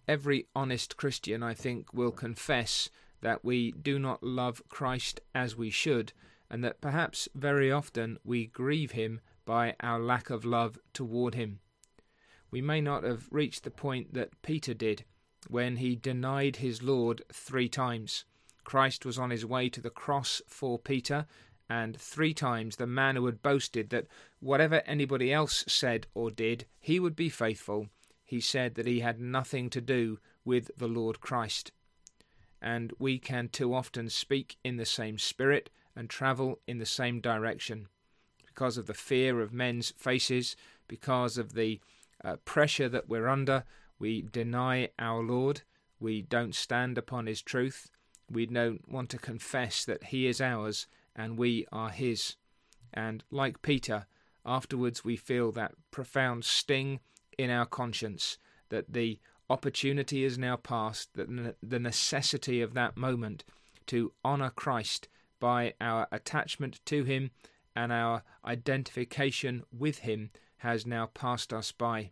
every honest Christian, I think, will confess that we do not love Christ as we should, and that perhaps very often we grieve him by our lack of love toward him. We may not have reached the point that Peter did when he denied his Lord 3 times. Christ was on his way to the cross for Peter, and 3 times the man who had boasted that whatever anybody else said or did, he would be faithful, he said that he had nothing to do with the Lord Christ. And we can too often speak in the same spirit and travel in the same direction. Because of the fear of men's faces, because of the pressure that we're under, we deny our Lord, we don't stand upon his truth, we don't want to confess that he is ours and we are his. And like Peter, afterwards we feel that profound sting in our conscience, that the opportunity is now past, that the necessity of that moment to honour Christ by our attachment to him and our identification with him has now passed us by.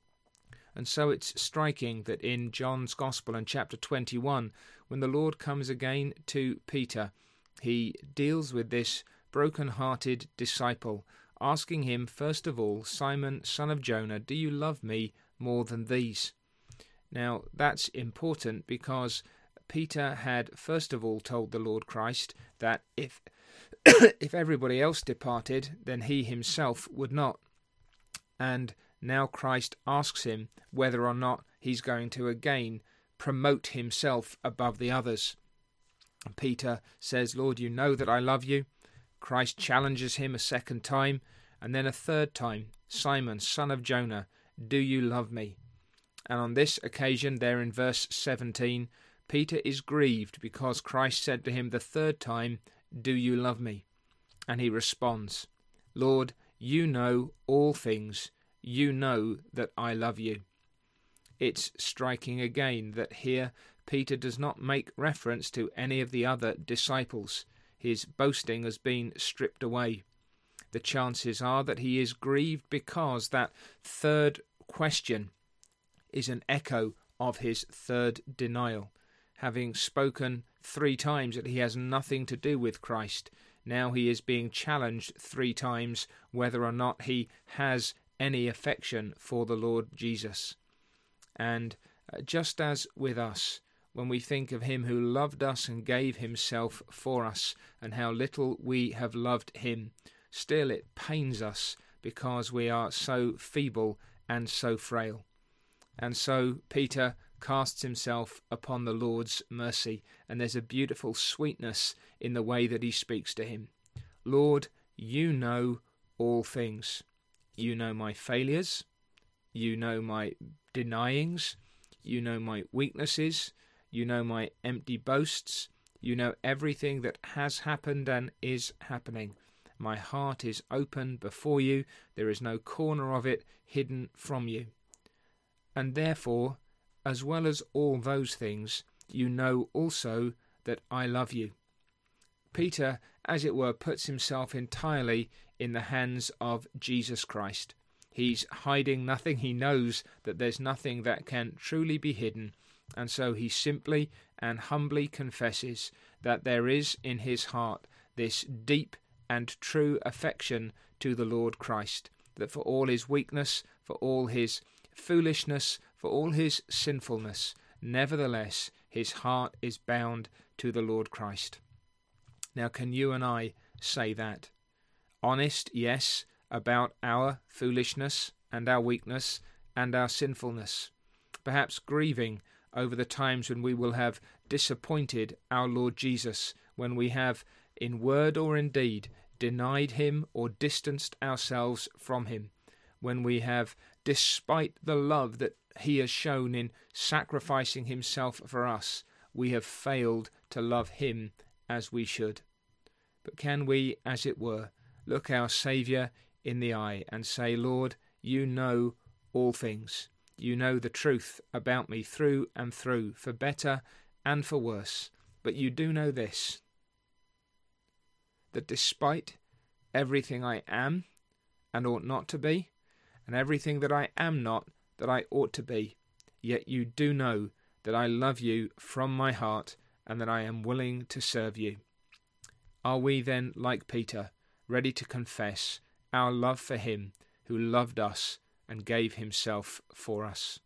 And so it's striking that in John's Gospel in chapter 21, when the Lord comes again to Peter, he deals with this broken-hearted disciple, asking him, first of all, Simon, son of Jonah, do you love me more than these? Now, that's important because Peter had first of all told the Lord Christ that if everybody else departed, then he himself would not. And now Christ asks him whether or not he's going to again promote himself above the others. And Peter says, Lord, you know that I love you. Christ challenges him a second time, and then a third time, Simon, son of Jonah, do you love me? And on this occasion, there in verse 17, Peter is grieved because Christ said to him the third time, do you love me? And he responds, Lord, you know all things. You know that I love you. It's striking again that here Peter does not make reference to any of the other disciples. His boasting has been stripped away. The chances are that he is grieved because that third question is an echo of his third denial. Having spoken 3 times that he has nothing to do with Christ, now he is being challenged 3 times whether or not he has any affection for the Lord Jesus. And just as with us, when we think of him who loved us and gave himself for us, and how little we have loved him, still it pains us because we are so feeble and so frail. And so Peter casts himself upon the Lord's mercy, and there's a beautiful sweetness in the way that he speaks to him. Lord, you know all things. You know my failures. You know my denyings. You know my weaknesses. You know my empty boasts. You know everything that has happened and is happening. My heart is open before you. There is no corner of it hidden from you. And therefore, as well as all those things, you know also that I love you. Peter, as it were, puts himself entirely in the hands of Jesus Christ. He's hiding nothing. He knows that there's nothing that can truly be hidden. And so he simply and humbly confesses that there is in his heart this deep and true affection to the Lord Christ, that for all his weakness, for all his foolishness, for all his sinfulness, nevertheless his heart is bound to the Lord Christ. Now, can you and I say that? Honest, yes, about our foolishness and our weakness and our sinfulness. Perhaps grieving over the times when we will have disappointed our Lord Jesus, when we have, in word or in deed, denied him or distanced ourselves from him, when we have, despite the love that he has shown in sacrificing himself for us, we have failed to love him as we should. But can we, as it were, look our Saviour in the eye and say, Lord, you know all things. You know the truth about me through and through, for better and for worse. But you do know this, that despite everything I am and ought not to be, and everything that I am not that I ought to be, yet you do know that I love you from my heart and that I am willing to serve you. Are we then, like Peter, ready to confess our love for him who loved us and gave himself for us?